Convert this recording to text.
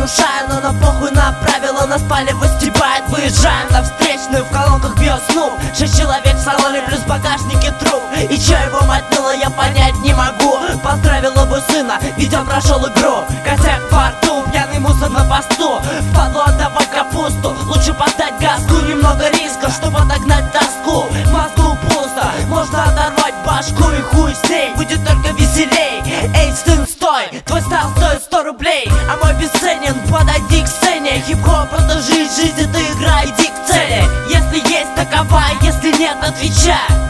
нарушаю, но на похуй на правила, нас палево стебает. Выезжаем на встречную, в колонках бьет снуп. 6 человек в салоне, плюс в багажнике труп. И чё его мотнуло, я понять не могу. Поздравила бы сына, ведь он прошел игру. Косяк во рту, пьяный мусор на посту. Впадло отдавать капусту, лучше подать газку. Немного риска, чтобы отогнать тоску. В мозгу пусто, можно оторвать башку. И хуй с ней, будет только веселей. Эй, сын, стой, твой стайл стоит 100 рублей, а мой бесценен, подойди к сцене. Хип-хоп, это жизнь, это игра, иди к цели. Если есть такова, если нет, отвечай.